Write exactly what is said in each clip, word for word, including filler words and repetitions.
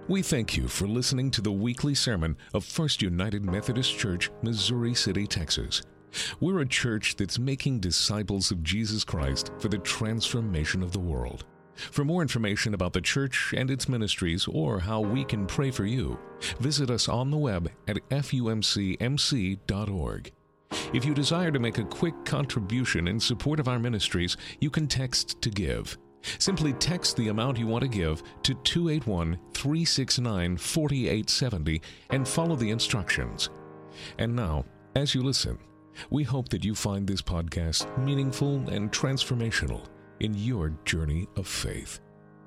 We thank you for listening to the weekly sermon of First United Methodist Church, Missouri City, Texas. We're a church that's making disciples of Jesus Christ for the transformation of the world. For more information about the church and its ministries or how we can pray for you, visit us on the web at f u m c m c dot org. If you desire to make a quick contribution in support of our ministries, you can text to give. Simply text the amount you want to give to two eight one, three six nine, four eight seven zero and follow the instructions. And now, as you listen, we hope that you find this podcast meaningful and transformational in your journey of faith.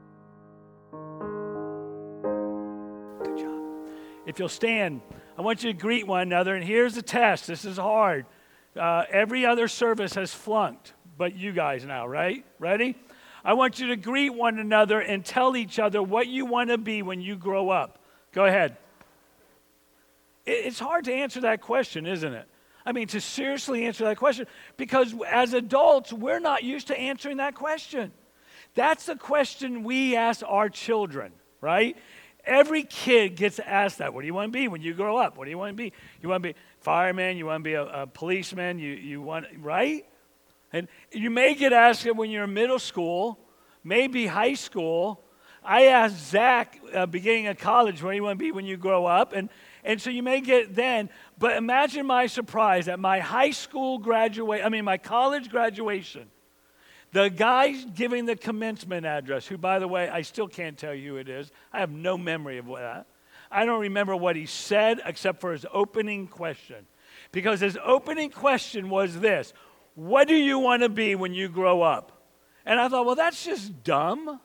Good job. If you'll stand, I want you to greet one another, and here's the test. This is hard. Uh, every other service has flunked, but you guys now, right? Ready? I want you to greet one another and tell each other what you want to be when you grow up. Go ahead. It, it's hard to answer that question, isn't it? I mean, to seriously answer that question, because as adults, we're not used to answering that question. That's the question we ask our children, right? Every kid gets asked that. What do you want to be when you grow up? What do you want to be? You want to be a fireman? You want to be a, a policeman? You, you want, right? And you may get asked it when you're in middle school, maybe high school. I asked Zach, uh, beginning of college, what do you want to be when you grow up? And And so you may get then, but imagine my surprise at my high school graduate, I mean my college graduation, the guy giving the commencement address, who by the way, I still can't tell you who it is. I have no memory of that. I don't remember what he said except for his opening question. Because his opening question was this: what do you want to be when you grow up? And I thought, well, that's just dumb.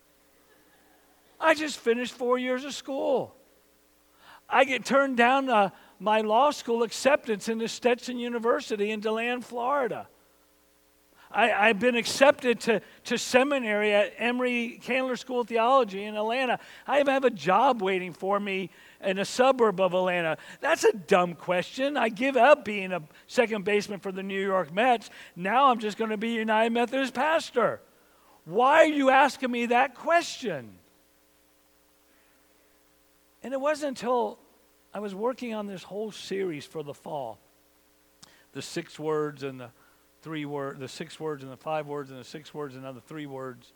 I just finished four years of school. I get turned down uh, my law school acceptance into Stetson University in DeLand, Florida. I, I've been accepted to, to seminary at Emory Candler School of Theology in Atlanta. I have a job waiting for me in a suburb of Atlanta. That's a dumb question. I give up being a second baseman for the New York Mets. Now I'm just going to be a United Methodist pastor. Why are you asking me that question? And it wasn't until I was working on this whole series for the fall, the six words and the three words, the six words and the five words and the six words and another three words,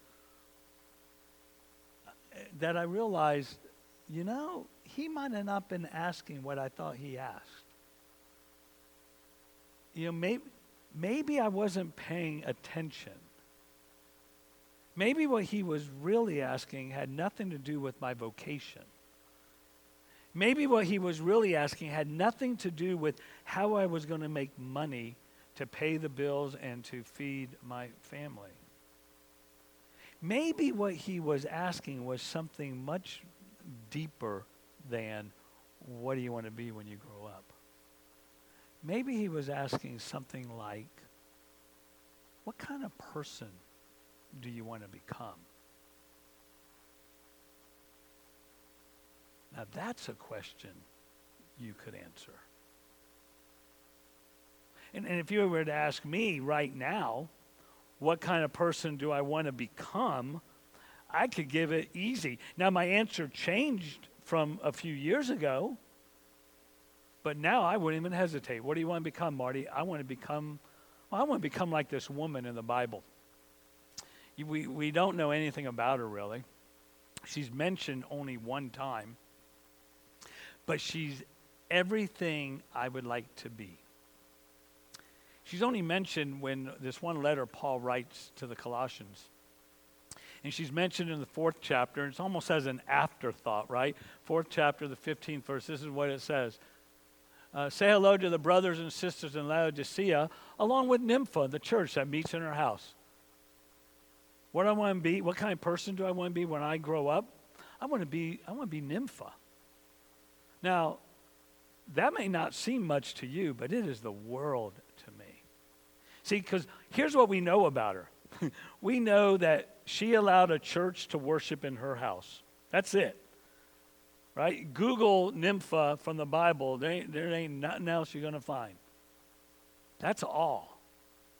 that I realized, you know, he might have not been asking what I thought he asked. You know, maybe, maybe I wasn't paying attention. Maybe what he was really asking had nothing to do with my vocation. Maybe what he was really asking had nothing to do with how I was going to make money to pay the bills and to feed my family. Maybe what he was asking was something much deeper than, what do you want to be when you grow up? Maybe he was asking something like, what kind of person do you want to become? Now that's a question you could answer. And, and if you were to ask me right now, what kind of person do I want to become, I could give it easy. Now my answer changed from a few years ago, but now I wouldn't even hesitate. What do you want to become, Marty? I want to become, well, I want to become like this woman in the Bible. We, we don't know anything about her really. She's mentioned only one time. But she's everything I would like to be. She's only mentioned when this one letter Paul writes to the Colossians. And she's mentioned in the fourth chapter, and it's almost as an afterthought, right? Fourth chapter, the fifteenth verse, this is what it says. Uh, Say hello to the brothers and sisters in Laodicea, along with Nympha, the church that meets in her house. What do I want to be? What kind of person do I want to be when I grow up? I want to be, I want to be Nympha. Now, that may not seem much to you, but it is the world to me. See, because here's what we know about her. We know that she allowed a church to worship in her house. That's it. Right? Google Nympha from the Bible. There ain't, there ain't nothing else you're going to find. That's all.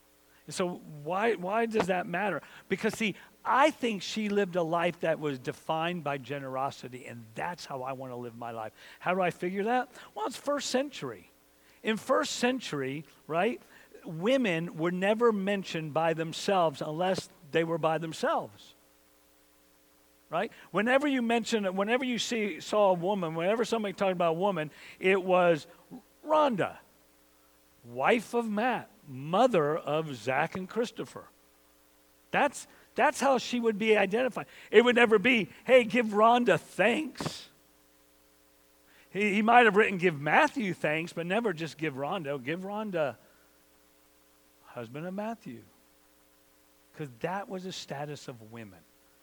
So why why does that matter? Because see, I think she lived a life that was defined by generosity, and that's how I want to live my life. How do I figure that? Well, it's first century. In first century, right, women were never mentioned by themselves unless they were by themselves. Right? Whenever you mention, whenever you see saw a woman, whenever somebody talked about a woman, it was Rhonda, wife of Matt, mother of Zach and Christopher. That's that's how she would be identified. It would never be, hey, give Rhonda thanks. He, he might have written, give Matthew thanks, but never just give Rhonda. Give Rhonda, husband of Matthew. Because that was the status of women.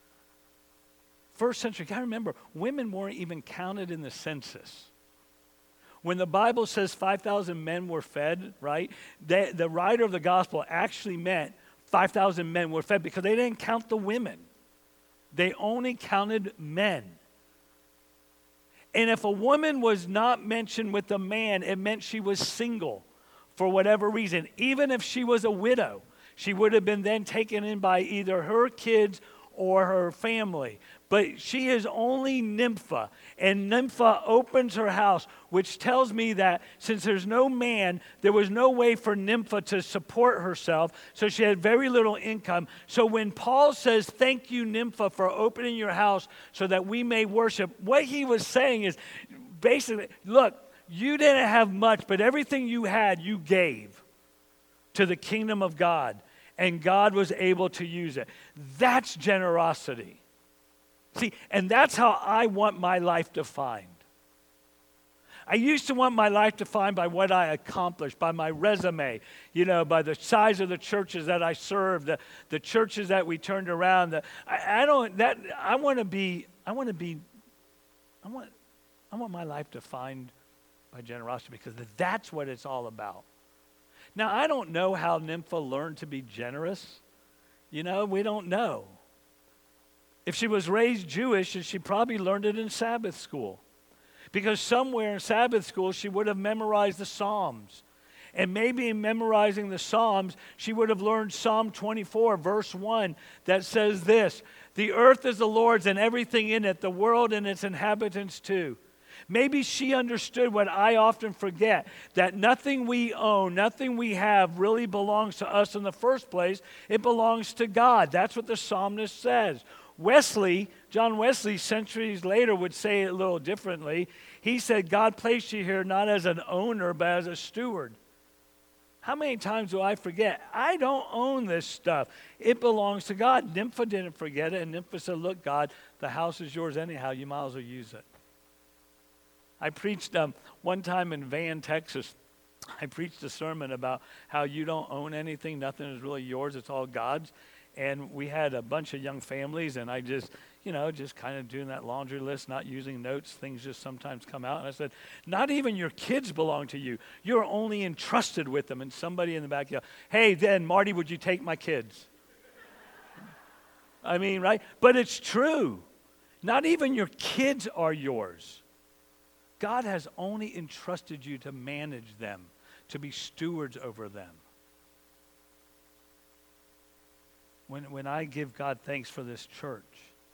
First century, you got to remember, women weren't even counted in the census. When the Bible says five thousand men were fed, right, they, the writer of the gospel actually meant five thousand men were fed because they didn't count the women. They only counted men. And if a woman was not mentioned with a man, it meant she was single for whatever reason. Even if she was a widow, she would have been then taken in by either her kids or her family. But she is only Nympha, and Nympha opens her house, which tells me that since there's no man, there was no way for Nympha to support herself, so she had very little income. So when Paul says, thank you, Nympha, for opening your house so that we may worship, what he was saying is basically, look, you didn't have much, but everything you had, you gave to the kingdom of God, and God was able to use it. That's generosity. See, and that's how I want my life defined. I used to want my life defined by what I accomplished, by my resume, you know, by the size of the churches that I served, the, the churches that we turned around. The, I, I don't that I want to be I want to be I want I want my life defined by generosity because that's what it's all about. Now, I don't know how Nympha learned to be generous. You know, we don't know. If she was raised Jewish, she probably learned it in Sabbath school. Because somewhere in Sabbath school, she would have memorized the Psalms. And maybe in memorizing the Psalms, she would have learned Psalm twenty-four, verse one, that says this, the earth is the Lord's and everything in it, the world and its inhabitants too. Maybe she understood what I often forget, that nothing we own, nothing we have really belongs to us in the first place. It belongs to God. That's what the psalmist says. Wesley, John Wesley, centuries later would say it a little differently. He said, God placed you here not as an owner, but as a steward. How many times do I forget? I don't own this stuff. It belongs to God. Nympha didn't forget it, and Nympha said, look, God, the house is yours anyhow. You might as well use it. I preached um, one time in Van, Texas. I preached a sermon about how you don't own anything. Nothing is really yours. It's all God's. And we had a bunch of young families, and I just, you know, just kind of doing that laundry list, not using notes. Things just sometimes come out. And I said, not even your kids belong to you. You're only entrusted with them. And somebody in the back yelled, hey, then, Marty, would you take my kids? I mean, right? But it's true. Not even your kids are yours. God has only entrusted you to manage them, to be stewards over them. When, when I give God thanks for this church,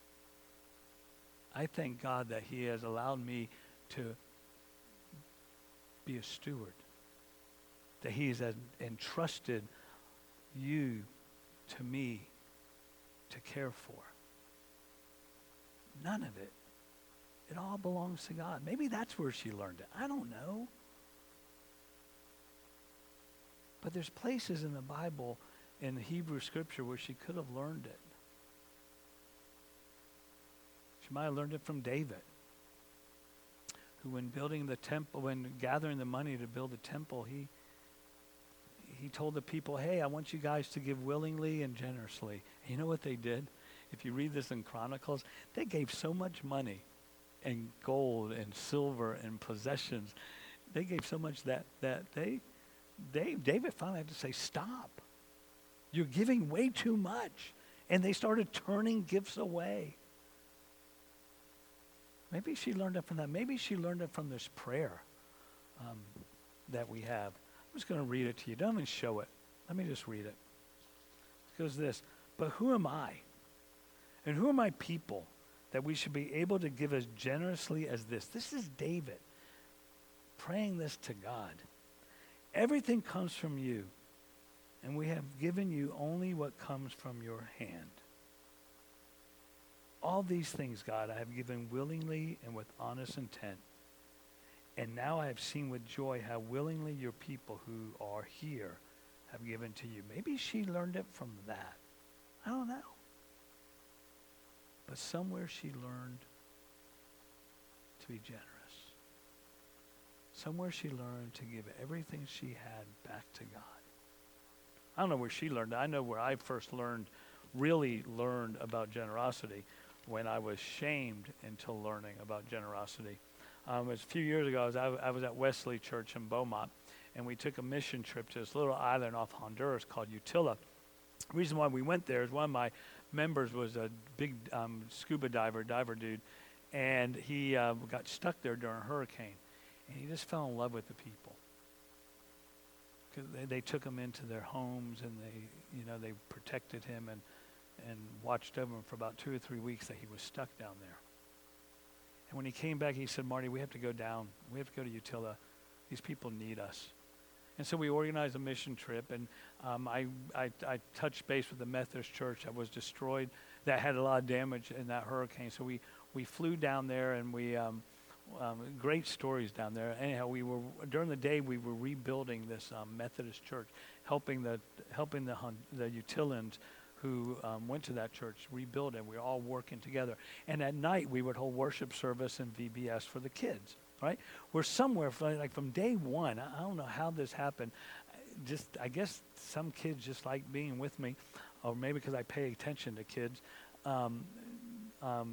I thank God that he has allowed me to be a steward, that he has entrusted you to me to care for. None of it. It all belongs to God. Maybe that's where she learned it. I don't know. But there's places in the Bible, in the Hebrew scripture, where she could have learned it. She might have learned it from David, who when building the temple, when gathering the money to build the temple, he he told the people, hey, I want you guys to give willingly and generously. And you know what they did? If you read this in Chronicles, they gave so much money and gold and silver and possessions. They gave so much that that they, they David finally had to say, stop. You're giving way too much. And they started turning gifts away. Maybe she learned it from that. Maybe she learned it from this prayer um, that we have. I'm just going to read it to you. Don't even show it. Let me just read it. goes this, but who am I? And who are my people that we should be able to give as generously as this? This is David praying this to God. Everything comes from you, and we have given you only what comes from your hand. All these things, God, I have given willingly and with honest intent. And now I have seen with joy how willingly your people who are here have given to you. Maybe she learned it from that. I don't know. But somewhere she learned to be generous. Somewhere she learned to give everything she had back to God. I don't know where she learned it. I know where I first learned, really learned about generosity, when I was shamed into learning about generosity. Um, it was a few years ago. I was, I was at Wesley Church in Beaumont, and we took a mission trip to this little island off Honduras called Utila. The reason why we went there is one of my members was a big um, scuba diver, diver dude, and he uh, got stuck there during a hurricane, and he just fell in love with the people. Cause they, they took him into their homes, and they, you know, they protected him and and watched over him for about two or three weeks that he was stuck down there. And when he came back, he said, Marty, we have to go down. We have to go to Utila. These people need us. And so we organized a mission trip, and um, I, I, I touched base with the Methodist church that was destroyed, that had a lot of damage in that hurricane. So we, we flew down there, and we, um, um, great stories down there. Anyhow, we were, during the day, we were rebuilding this um, Methodist church, helping the, helping the, the Utilans who um, went to that church rebuild it. We were all working together. And at night, we would hold worship service and V B S for the kids, right? We're somewhere, from, like from day one, I don't know how this happened. Just, I guess some kids just like being with me, or maybe because I pay attention to kids. Um, um,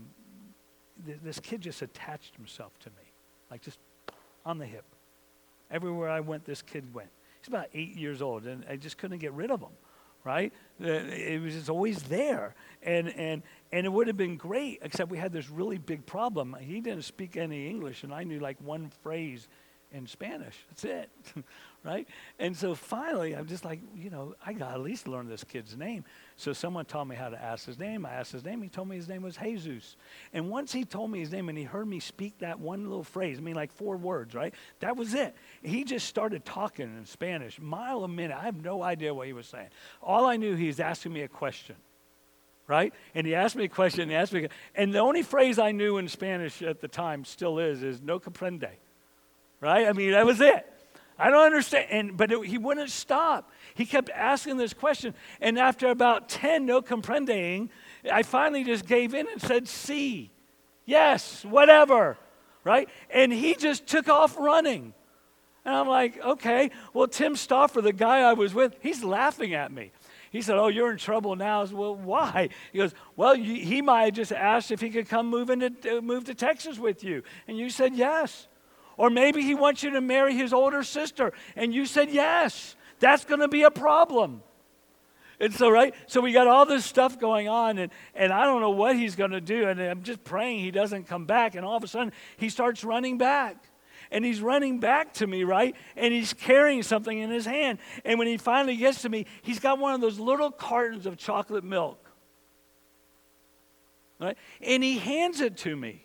th- this kid just attached himself to me, like just on the hip. Everywhere I went, this kid went. He's about eight years old, and I just couldn't get rid of him. Right? It was just always there. And, and, and it would have been great, except we had this really big problem. He didn't speak any English, and I knew like one phrase in Spanish. That's it. Right? And so finally, I'm just like, you know, I got to at least learn this kid's name. So someone taught me how to ask his name. I asked his name. He told me his name was Jesus. And once he told me his name and he heard me speak that one little phrase, I mean like four words, right? That was it. He just started talking in Spanish, mile a minute. I have no idea what he was saying. All I knew, he was asking me a question, right? And he asked me a question, and he asked me, and the only phrase I knew in Spanish at the time still is, is no comprende, right? I mean, that was it. I don't understand, and, but it, he wouldn't stop. He kept asking this question, and after about ten no comprending, I finally just gave in and said, "Sí, yes, whatever," right? And he just took off running. And I'm like, okay, well, Tim Stauffer, the guy I was with, he's laughing at me. He said, "Oh, you're in trouble now." I said, "Well, why?" He goes, "Well, you, he might have just asked if he could come move, into, uh, move to Texas with you, and you said yes. Or maybe he wants you to marry his older sister, and you said yes. That's going to be a problem." And so, right, so we got all this stuff going on, and, and I don't know what he's going to do, and I'm just praying he doesn't come back, and all of a sudden, he starts running back. And he's running back to me, right, and he's carrying something in his hand. And when he finally gets to me, he's got one of those little cartons of chocolate milk, right, and he hands it to me.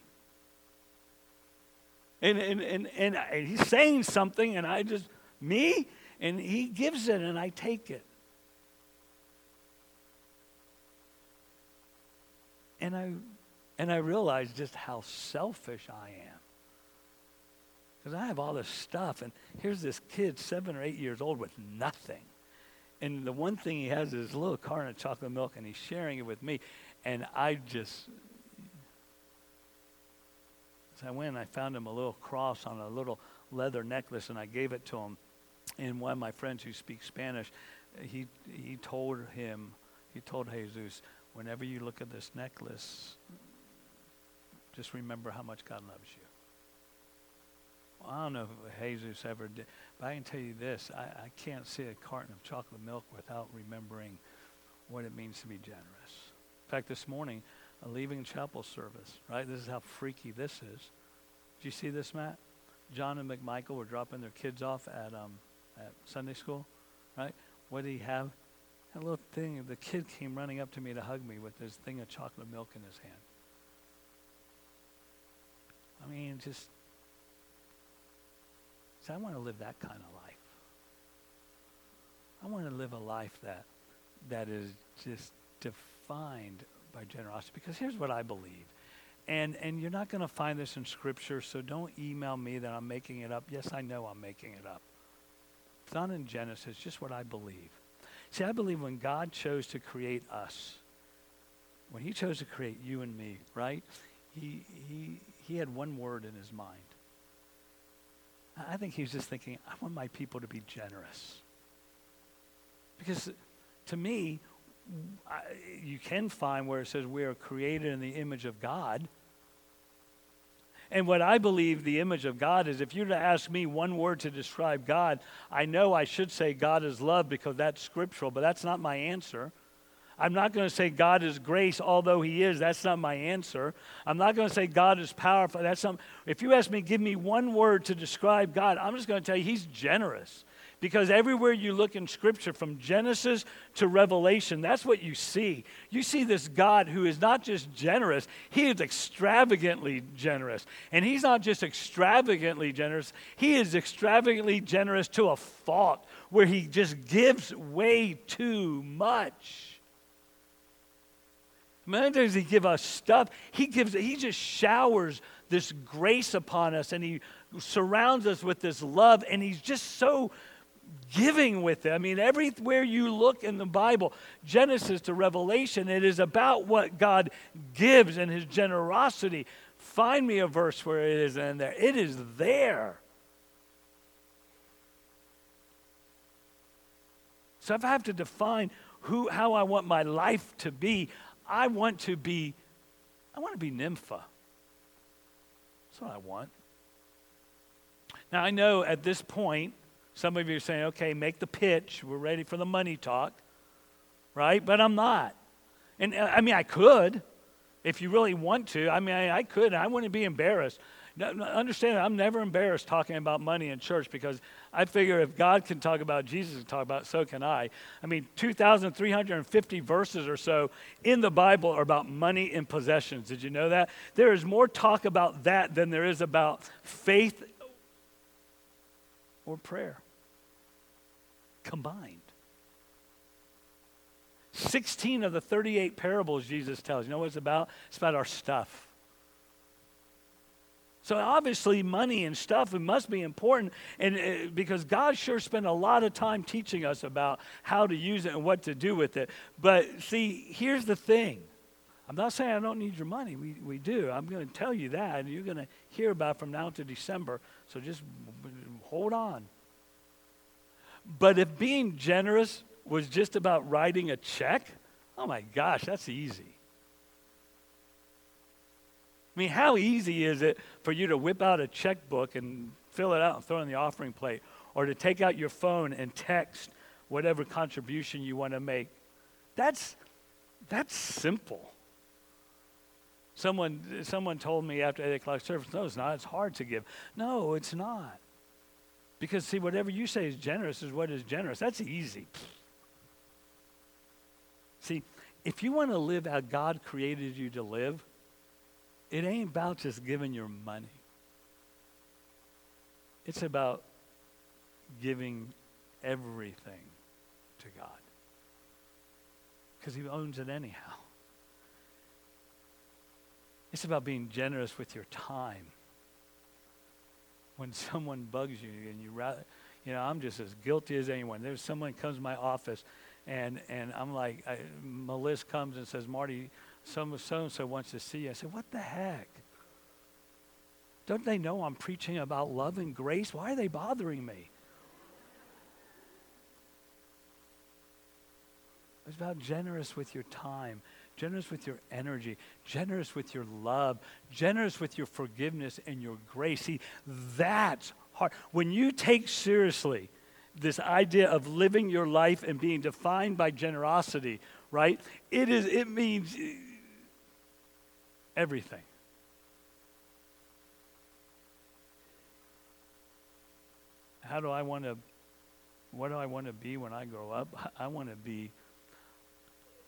And, and, and, and he's saying something, and I just, me? And he gives it, and I take it. And I, and I realize just how selfish I am. Because I have all this stuff, and here's this kid, seven or eight years old, with nothing. And the one thing he has is a little carton of chocolate milk, and he's sharing it with me. And I just... I went and I found him a little cross on a little leather necklace, and I gave it to him. And one of my friends who speaks Spanish, he he told him, he told Jesus, whenever you look at this necklace, just remember how much God loves you. Well, I don't know if Jesus ever did, but I can tell you this, I, I can't see a carton of chocolate milk without remembering what it means to be generous. In fact, this morning, a leaving chapel service, right? This is how freaky this is. Did you see this, Matt? John and McMichael were dropping their kids off at um, at Sunday school, right? What did he have? That little thing, the kid came running up to me to hug me with this thing of chocolate milk in his hand. I mean, just, so I want to live that kind of life. I want to live a life that that is just defined by generosity. Because here's what I believe. And and you're not going to find this in Scripture, so don't email me that I'm making it up. Yes, I know I'm making it up. It's not in Genesis, it's just what I believe. See, I believe when God chose to create us, when he chose to create you and me, right? He he he had one word in his mind. I think he was just thinking, I want my people to be generous. Because to me, I, you can find where it says we are created in the image of God. And what I believe the image of God is, if you were to ask me one word to describe God, I know I should say God is love because that's scriptural, but that's not my answer. I'm not going to say God is grace, although he is. That's not my answer. I'm not going to say God is powerful. That's not. If you ask me, give me one word to describe God, I'm just going to tell you he's generous. Because everywhere you look in Scripture, from Genesis to Revelation, that's what you see. You see this God who is not just generous, he is extravagantly generous. And he's not just extravagantly generous, he is extravagantly generous to a fault where he just gives way too much. Many times he gives us stuff, he gives, he just showers this grace upon us, and he surrounds us with this love, and he's just so giving with it. I mean, everywhere you look in the Bible, Genesis to Revelation, it is about what God gives and his generosity. Find me a verse where it is in there. It is there. So if I have to define who, how I want my life to be, I want to be, I want to be Nympha. That's what I want. Now, I know at this point, some of you are saying, okay, make the pitch. We're ready for the money talk, right? But I'm not. And uh, I mean, I could, if you really want to. I mean, I, I could. I wouldn't be embarrassed. No, no, understand, I'm never embarrassed talking about money in church because I figure if God can talk about, Jesus can talk about, so can I. I mean, two thousand three hundred fifty verses or so in the Bible are about money and possessions. Did you know that? There is more talk about that than there is about faith or prayer combined. sixteen of the thirty-eight parables Jesus tells. You know what it's about? It's about our stuff. So obviously money and stuff, it must be important, and uh, because God sure spent a lot of time teaching us about how to use it and what to do with it. But see, here's the thing. I'm not saying I don't need your money. We we do. I'm going to tell you that, and you're going to hear about it from now to December. So just hold on. But if being generous was just about writing a check, oh my gosh, that's easy. I mean, how easy is it for you to whip out a checkbook and fill it out and throw it in the offering plate, or to take out your phone and text whatever contribution you want to make? That's that's simple. Someone someone told me after eight o'clock service, no, it's not. It's hard to give. No, it's not. Because, see, whatever you say is generous is what is generous. That's easy. See, if you want to live how God created you to live, it ain't about just giving your money. It's about giving everything to God. Because he owns it anyhow. It's about being generous with your time. When someone bugs you and you rather, you know, I'm just as guilty as anyone. There's someone comes to my office and, and I'm like, I, Melissa comes and says, Marty, some so-and-so wants to see you. I said, what the heck? Don't they know I'm preaching about love and grace? Why are they bothering me? It's about generous with your time, generous with your energy, generous with your love, generous with your forgiveness and your grace. See, that's hard. When you take seriously this idea of living your life and being defined by generosity, right? It is. It means everything. How do I want to, what do I want to be when I grow up? I want to be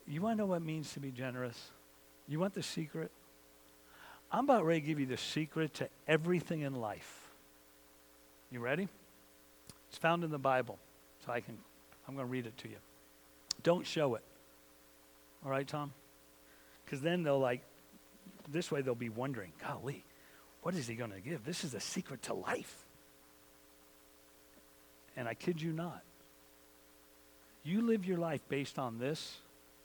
You want to know what it means to be generous? You want the secret? I'm about ready to give you the secret to everything in life. You ready? It's found in the Bible, so I can, I'm going to read it to you. Don't show it. All right, Tom? Because then they'll like, this way they'll be wondering, golly, what is he going to give? This is the secret to life. And I kid you not. You live your life based on this,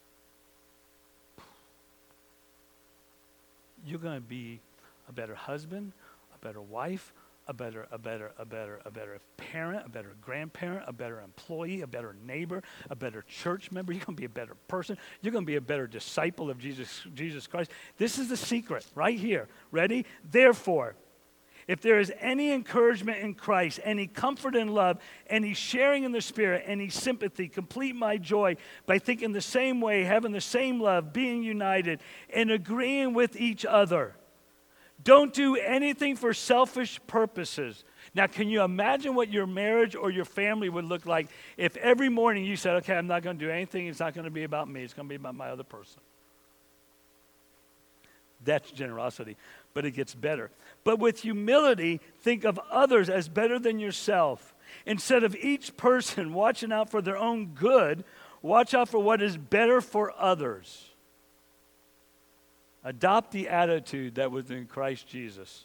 you're going to be a better husband, a better wife, a better, a better, a better, a better parent, a better grandparent, a better employee, a better neighbor, a better church member. You're going to be a better person. You're going to be a better disciple of Jesus, Jesus Christ. This is the secret right here. Ready? Therefore, if there is any encouragement in Christ, any comfort in love, any sharing in the Spirit, any sympathy, complete my joy by thinking the same way, having the same love, being united, and agreeing with each other. Don't do anything for selfish purposes. Now, can you imagine what your marriage or your family would look like if every morning you said, okay, I'm not going to do anything. It's not going to be about me. It's going to be about my other person. That's generosity, but it gets better. But with humility, think of others as better than yourself. Instead of each person watching out for their own good, watch out for what is better for others. Adopt the attitude that was in Christ Jesus.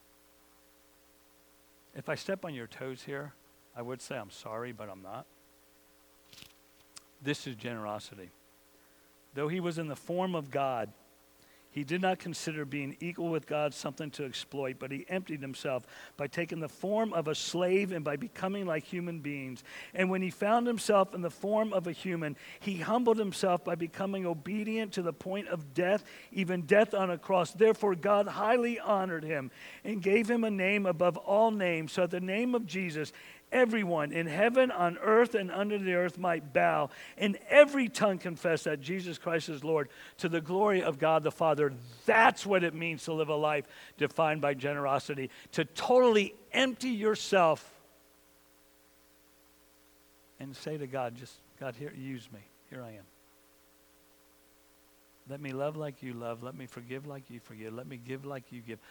If I step on your toes here, I would say I'm sorry, but I'm not. This is generosity. Though he was in the form of God, he did not consider being equal with God something to exploit, but he emptied himself by taking the form of a slave and by becoming like human beings. And when he found himself in the form of a human, he humbled himself by becoming obedient to the point of death, even death on a cross. Therefore, God highly honored him and gave him a name above all names, so at the name of Jesus, everyone in heaven, on earth, and under the earth might bow, and every tongue confess that Jesus Christ is Lord, to the glory of God the Father. That's what it means to live a life defined by generosity, to totally empty yourself and say to God, just, God, here, use me. Here I am. Let me love like you love. Let me forgive like you forgive. Let me give like you give.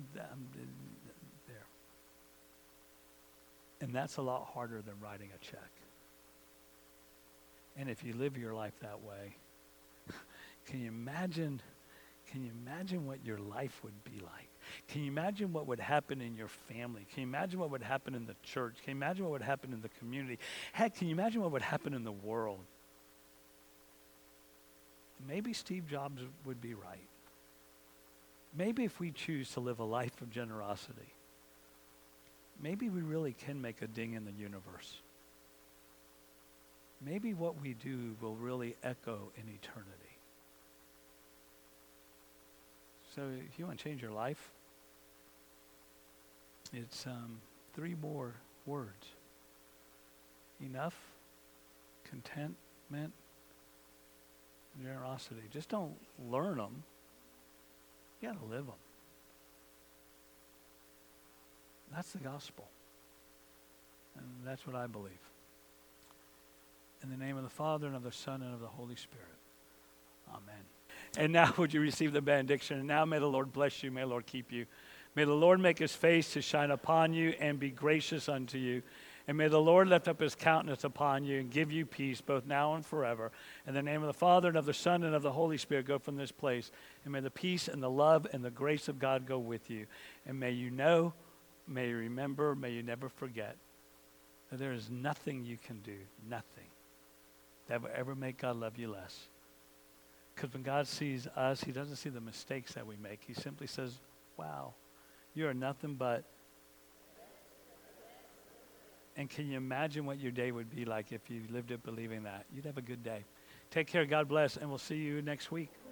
And that's a lot harder than writing a check. And if you live your life that way, can you imagine, can you imagine what your life would be like? Can you imagine what would happen in your family? Can you imagine what would happen in the church? Can you imagine what would happen in the community? Heck, can you imagine what would happen in the world? Maybe Steve Jobs would be right. Maybe if we choose to live a life of generosity, maybe we really can make a ding in the universe. Maybe what we do will really echo in eternity. So if you want to change your life, it's um, three more words. Enough, contentment, generosity. Just don't learn them. You got to live them. That's the gospel. And that's what I believe. In the name of the Father, and of the Son, and of the Holy Spirit. Amen. And now would you receive the benediction? And now may the Lord bless you. May the Lord keep you. May the Lord make his face to shine upon you and be gracious unto you. And may the Lord lift up his countenance upon you and give you peace both now and forever. In the name of the Father, and of the Son, and of the Holy Spirit, go from this place. And may the peace and the love and the grace of God go with you. And may you know, may you remember, may you never forget that there is nothing you can do, nothing, that will ever make God love you less. Because when God sees us, he doesn't see the mistakes that we make. He simply says, wow, you are nothing but. And can you imagine what your day would be like if you lived it believing that? You'd have a good day. Take care. God bless. And we'll see you next week.